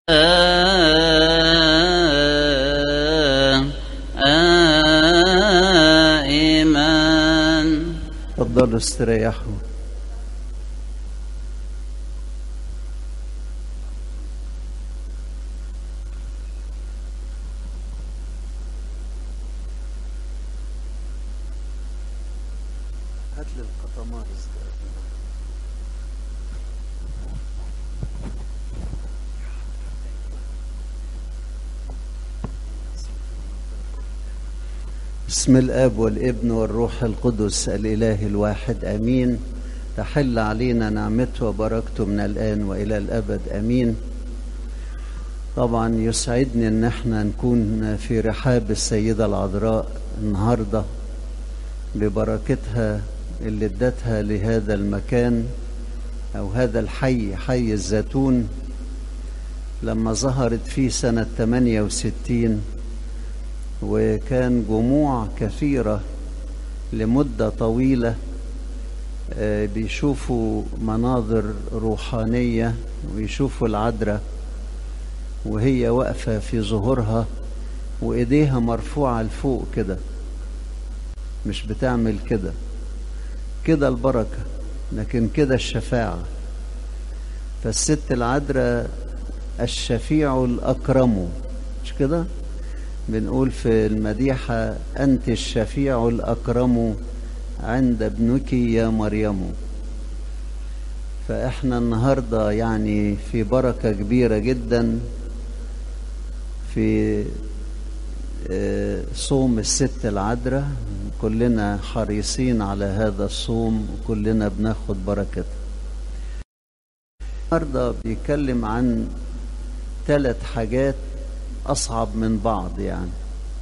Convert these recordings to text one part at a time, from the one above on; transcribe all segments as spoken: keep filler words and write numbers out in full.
آمين. اتفضلوا استريحوا. هات لي القطمارس ده. بسم الآب والابن والروح القدس الإله الواحد آمين. تحل علينا نعمته وبركته من الآن وإلى الأبد آمين. طبعا يسعدني ان احنا نكون في رحاب السيدة العذراء النهاردة ببركتها اللي ادتها لهذا المكان او هذا الحي، حي الزيتون، لما ظهرت فيه سنة ثمانية وستين، وكان جموع كثيرة لمدة طويلة بيشوفوا مناظر روحانية ويشوفوا العذراء وهي واقفة في ظهورها وإيديها مرفوعة لفوق كده، مش بتعمل كده كده البركة، لكن كده الشفاعة. فالست العذراء الشفيع الأكرم، مش كده؟ بنقول في المديحة أنت الشفيع الأكرم عند ابنك يا مريم. فإحنا النهاردة يعني في بركة كبيرة جدا في صوم الست العذراء، كلنا حريصين على هذا الصوم وكلنا بناخد بركته. النهارده بيتكلم عن ثلاث حاجات أصعب من بعض. يعني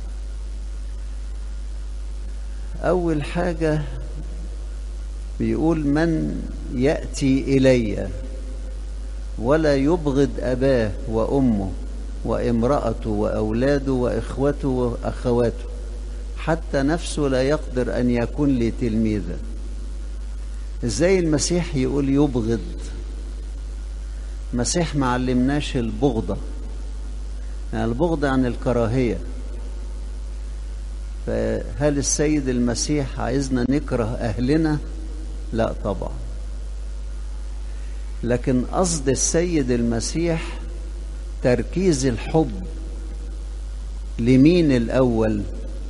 أول حاجة بيقول من يأتي إلي ولا يبغض أباه وأمه وامرأته وأولاده وإخوته وأخواته حتى نفسه لا يقدر أن يكون لي تلميذا. إزاي المسيح يقول يبغض؟ المسيح ما علمناش البغضة، يعني البغضة عن الكراهية. فهل السيد المسيح عايزنا نكره أهلنا؟ لا طبعا. لكن قصد السيد المسيح تركيز الحب لمين الأول؟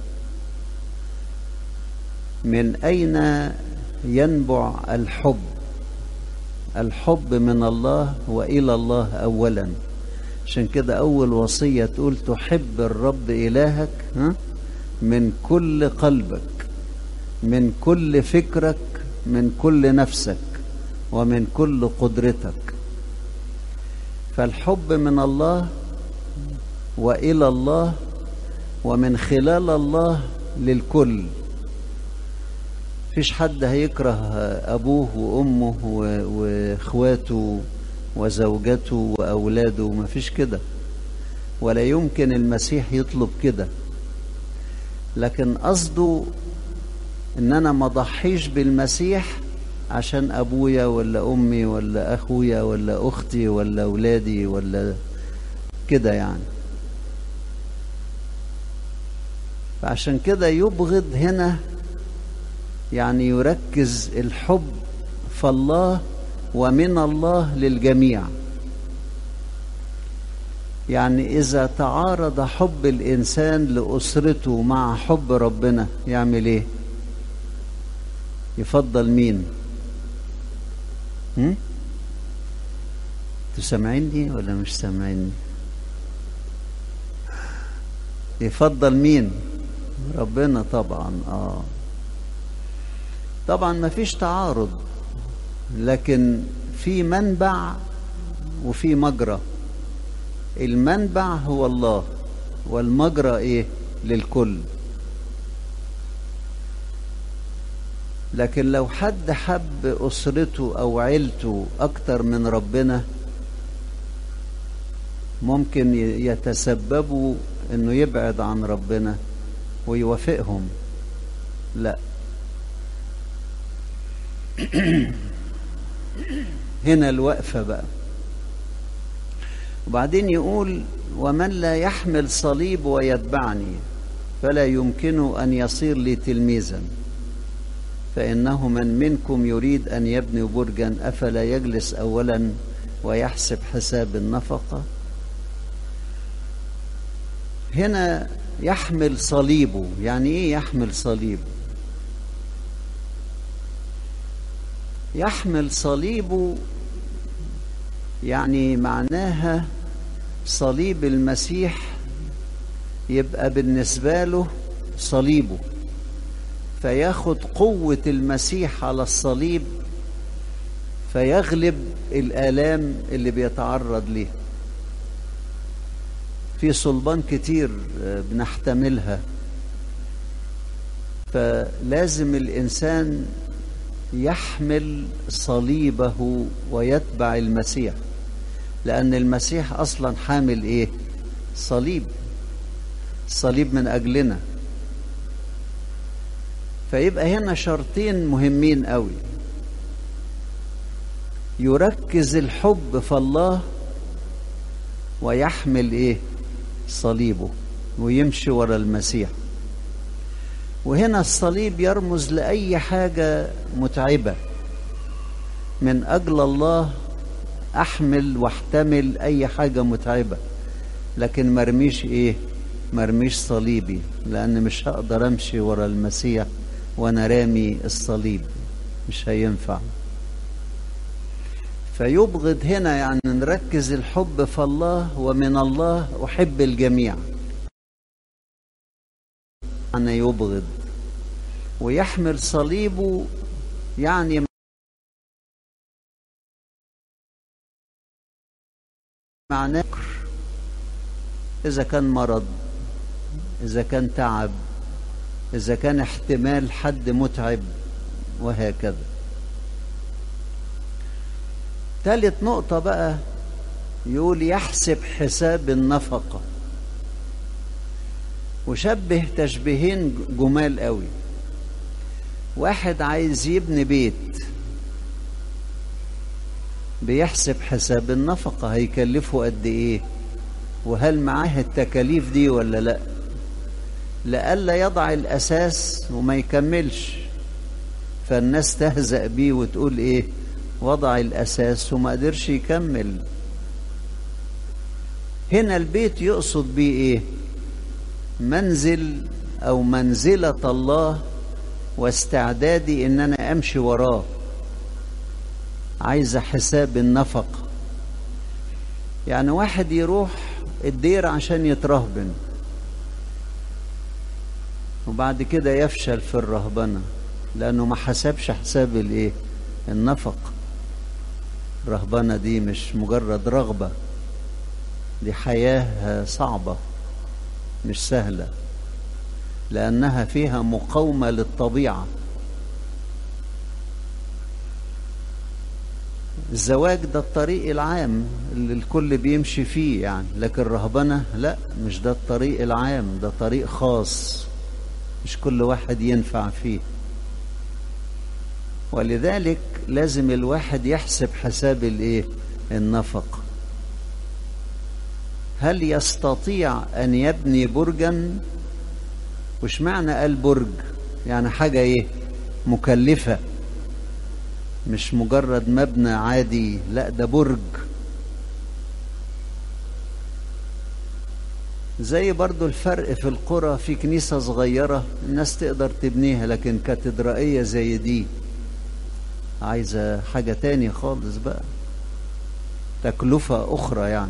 من أين ينبع الحب؟ الحب من الله وإلى الله أولا. عشان كده أول وصية تقول تحب الرب إلهك من كل قلبك، من كل فكرك، من كل نفسك، ومن كل قدرتك. فالحب من الله وإلى الله ومن خلال الله للكل. فيش حد هيكره أبوه وأمه وإخواته وزوجته وأولاده، ما فيش كده، ولا يمكن المسيح يطلب كده. لكن قصده إن أنا ما ضحيش بالمسيح عشان أبويا ولا أمي ولا أخويا ولا أختي ولا أولادي ولا كده يعني. فعشان كده يبغض هنا يعني يركز الحب فالله ومن الله للجميع. يعني إذا تعارض حب الإنسان لأسرته مع حب ربنا يعمل إيه؟ يفضل مين؟ هم؟ تسمعيني ولا مش سامعيني؟ يفضل مين؟ ربنا طبعا. آه طبعا ما فيش تعارض، لكن في منبع وفي مجرى. المنبع هو الله والمجرى ايه؟ للكل. لكن لو حد حب أسرته أو عيلته أكتر من ربنا ممكن يتسببوا إنه يبعد عن ربنا ويوافقهم. لا، هنا الوقفة بقى. وبعدين يقول ومن لا يحمل صليب ويتبعني فلا يمكنه أن يصير لي تلميذا، فإنه من منكم يريد أن يبني برجا أفلا يجلس أولا ويحسب حساب النفقة. هنا يحمل صليبه، يعني إيه يحمل صليبه؟ يحمل صليبه يعني معناها صليب المسيح يبقى بالنسبة له صليبه، فياخد قوة المسيح على الصليب فيغلب الآلام اللي بيتعرض ليها. في صلبان كتير بنحتملها، فلازم الإنسان يحمل صليبه ويتبع المسيح، لأن المسيح أصلا حامل إيه؟ صليب، صليب من أجلنا. فيبقى هنا شرطين مهمين قوي: يركز الحب في الله ويحمل إيه؟ صليبه ويمشي ورا المسيح. وهنا الصليب يرمز لأي حاجة متعبة من أجل الله، أحمل واحتمل أي حاجة متعبة، لكن مرميش إيه؟ مرميش صليبي، لأن مش هقدر أمشي ورا المسيح وأنا رامي الصليب، مش هينفع. فيبغض هنا يعني نركز الحب في الله، ومن الله أحب الجميع، يعني يبغض. ويحمل صليبه يعني معناه إذا كان مرض، إذا كان تعب، إذا كان احتمال حد متعب، وهكذا. ثالث نقطة بقى يقول يحسب حساب النفقة، وشبه تشبيهين جمال قوي. واحد عايز يبني بيت بيحسب حساب النفقة، هيكلفه قد ايه، وهل معاه التكاليف دي ولا لا، لألا يضع الأساس وما يكملش، فالناس تهزأ بيه وتقول ايه، وضع الأساس وما قدرش يكمل. هنا البيت يقصد بيه ايه؟ منزل أو منزلة الله، واستعدادي ان انا امشي وراه. عايز حساب النفقة. يعني واحد يروح الدير عشان يترهبن وبعد كده يفشل في الرهبنة لانه ما حسبش حساب الايه؟ النفقة. الرهبنة دي مش مجرد رغبة، دي حياة صعبة مش سهلة، لأنها فيها مقاومة للطبيعة. الزواج ده الطريق العام اللي الكل بيمشي فيه يعني، لكن الرهبنة لا، مش ده الطريق العام، ده طريق خاص مش كل واحد ينفع فيه. ولذلك لازم الواحد يحسب حساب الايه؟ النفقة. هل يستطيع أن يبني برجا؟ وش معنى قال برج؟ يعني حاجة ايه؟ مكلفة، مش مجرد مبنى عادي، لا ده برج. زي برضو الفرق في القرى، في كنيسة صغيرة الناس تقدر تبنيها، لكن كاتدرائية زي دي عايزة حاجة تاني خالص بقى، تكلفة أخرى يعني.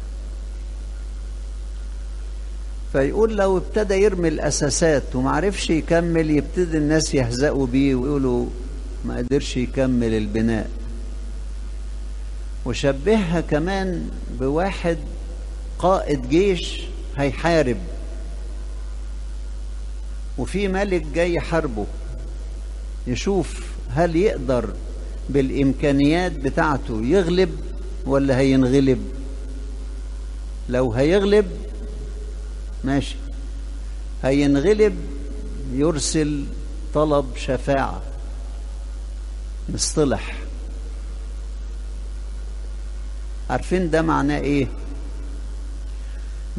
فيقول لو ابتدى يرمي الأساسات ومعرفش يكمل، يبتدي الناس يهزأوا بيه ويقولوا ما قدرش يكمل البناء. وشبهها كمان بواحد قائد جيش هيحارب، وفي ملك جاي يحاربه، يشوف هل يقدر بالإمكانيات بتاعته يغلب ولا هينغلب. لو هيغلب ماشي، هينغلب يرسل طلب شفاعة، مصطلح. عارفين ده معناه ايه؟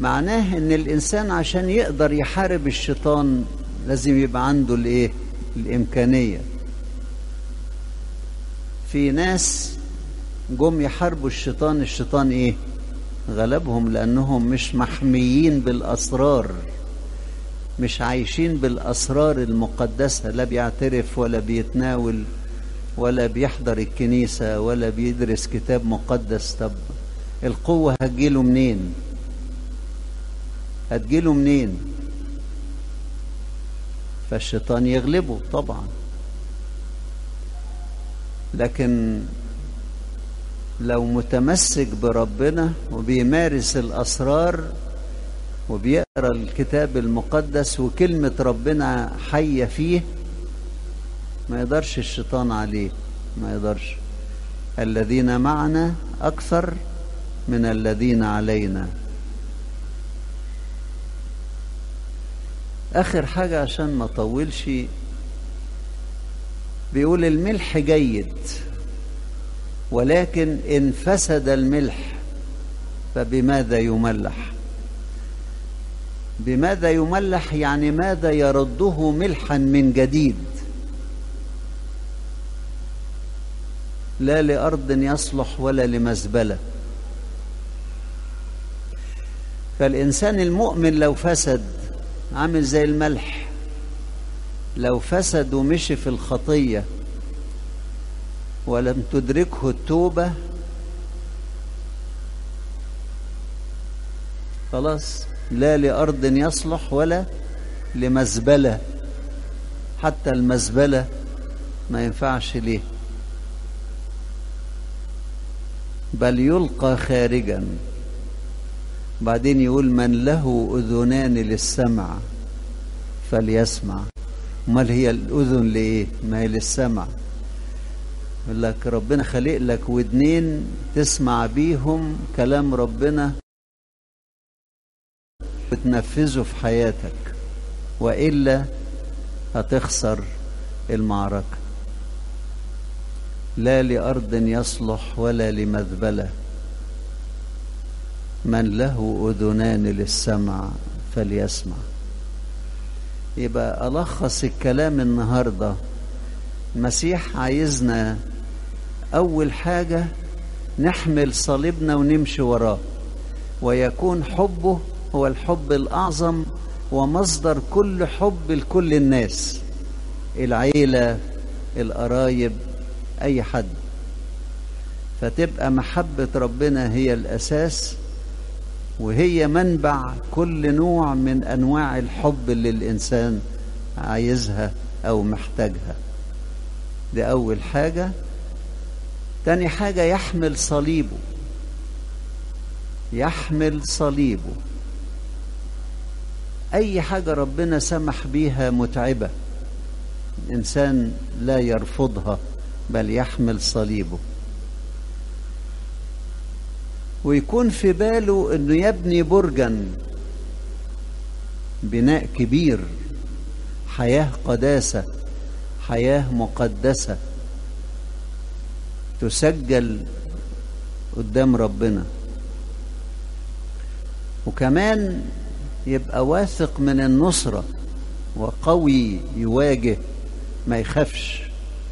معناه ان الانسان عشان يقدر يحارب الشيطان لازم يبقى عنده الايه؟ الامكانية. في ناس جم يحاربوا الشيطان، الشيطان ايه؟ غلبهم، لانهم مش محميين بالاسرار، مش عايشين بالاسرار المقدسة، لا بيعترف ولا بيتناول ولا بيحضر الكنيسة ولا بيدرس كتاب مقدس. طب القوة هتجيله منين؟ هتجيله منين؟ فالشيطان يغلبه طبعا. لكن لو متمسك بربنا وبيمارس الأسرار وبيقرأ الكتاب المقدس وكلمة ربنا حية فيه، ما يقدرش الشيطان عليه، ما يقدرش. الذين معنا أكثر من الذين علينا. آخر حاجة عشان ما طولش، بيقول الملح جيد، ولكن إن فسد الملح فبماذا يملح؟ بماذا يملح يعني ماذا يرده ملحا من جديد؟ لا لأرض يصلح ولا لمزبلة. فالإنسان المؤمن لو فسد عامل زي الملح، لو فسد ومشي في الخطية ولم تدركه التوبة، خلاص لا لأرض يصلح ولا لمزبلة. حتى المزبلة ما ينفعش ليه، بل يلقى خارجا. بعدين يقول من له أذنان للسمع فليسمع. امال هي الأذن لإيه؟ ما هي للسمع. يقول لك ربنا خلق لك ودنين تسمع بيهم كلام ربنا وتنفذه في حياتك، وإلا هتخسر المعركة. لا لأرض يصلح ولا لمذبلة، من له أذنان للسمع فليسمع. يبقى ألخص الكلام النهاردة، المسيح عايزنا أول حاجة نحمل صليبنا ونمشي وراه، ويكون حبه هو الحب الأعظم ومصدر كل حب لكل الناس، العيلة، القرايب، أي حد. فتبقى محبة ربنا هي الأساس، وهي منبع كل نوع من أنواع الحب اللي الإنسان عايزها أو محتاجها. دي أول حاجة. تاني حاجة يحمل صليبه، يحمل صليبه. أي حاجة ربنا سمح بيها متعبة، الإنسان لا يرفضها بل يحمل صليبه. ويكون في باله أنه يبني برجا، بناء كبير، حياة قداسة، حياة مقدسة تسجل قدام ربنا. وكمان يبقى واثق من النصرة وقوي يواجه، ما يخافش.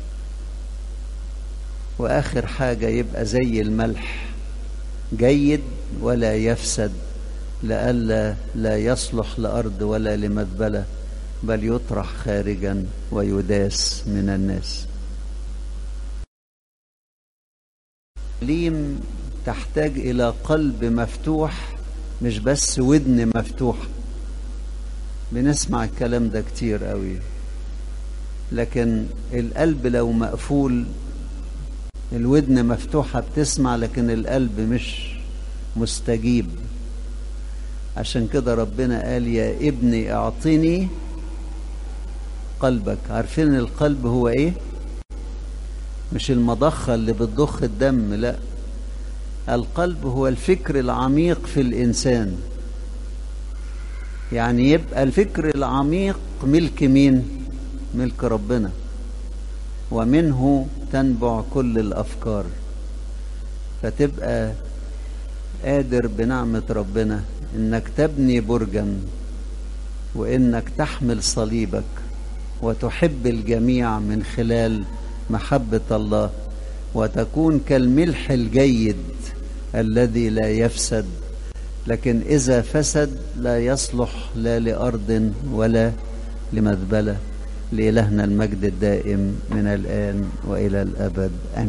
وآخر حاجة يبقى زي الملح، جيد ولا يفسد، لئلا لا يصلح لأرض ولا لمذبلة، بل يطرح خارجا ويداس من الناس. تعليم تحتاج إلى قلب مفتوح، مش بس ودن مفتوحة. بنسمع الكلام ده كتير قوي، لكن القلب لو مقفول، الودن مفتوحة بتسمع لكن القلب مش مستجيب. عشان كده ربنا قال يا ابني اعطني قلبك. عارفين القلب هو ايه؟ مش المضخة اللي بتضخ الدم، لا، القلب هو الفكر العميق في الإنسان. يعني يبقى الفكر العميق ملك مين؟ ملك ربنا، ومنه تنبع كل الأفكار. فتبقى قادر بنعمة ربنا إنك تبني برجا، وإنك تحمل صليبك وتحب الجميع من خلال محبة الله، وتكون كالملح الجيد الذي لا يفسد، لكن إذا فسد لا يصلح لا لأرض ولا لمذبلة. لإلهنا المجد الدائم من الآن وإلى الأبد آمين.